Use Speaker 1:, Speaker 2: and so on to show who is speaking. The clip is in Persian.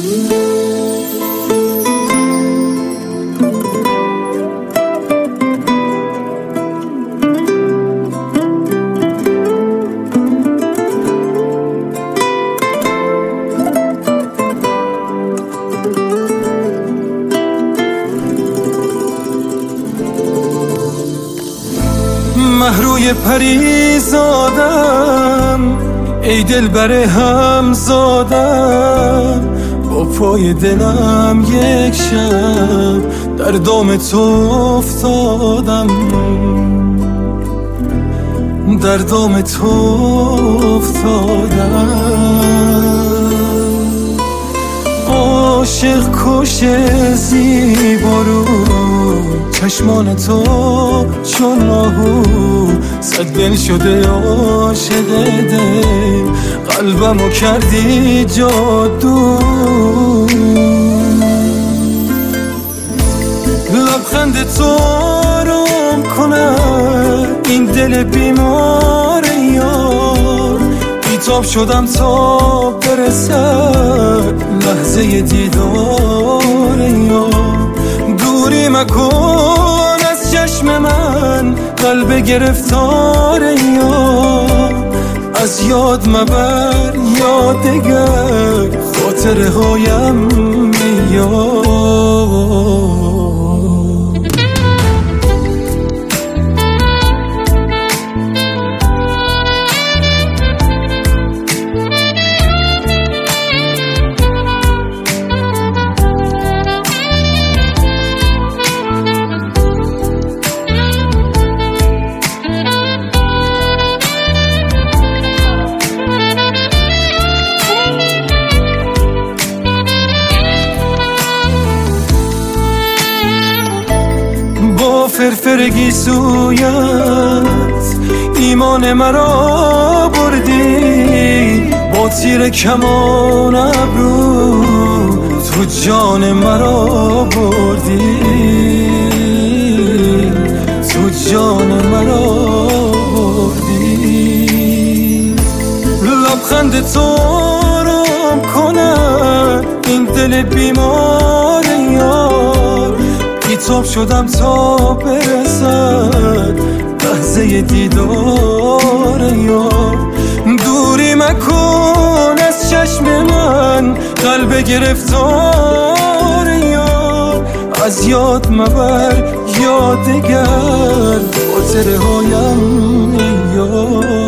Speaker 1: مهروی پری زادم ای دلبر هم زادم، با پای دلم یک شب در دام تو افتادم، در دام تو افتادم. عاشق کش زیبارو چشمان تو چون آهو، صد دل شده عاشق دل، قلبمو کردی جادو. لبخند تو آرام کنه این دل بیمار یار، بیتاب شدم تا برسد لحظه دیدار یار. دوری مکن از چشم من قلب گرفتار یار، از یاد مبر یادگر خاطره هایم یار. فرفرگی سویت ایمان مرا بردی، با تیر کمان ابرو تو جان مرا بردی، تو جان مرا بردی. لبخند تو آرام کنه این دل بیمار یار، بیتاب شدم تا برسد لحظه دیدار یار. دوری مکن از چشم من قلب گرفتار یار، از یاد مبر یادگر خاطره هایم یار.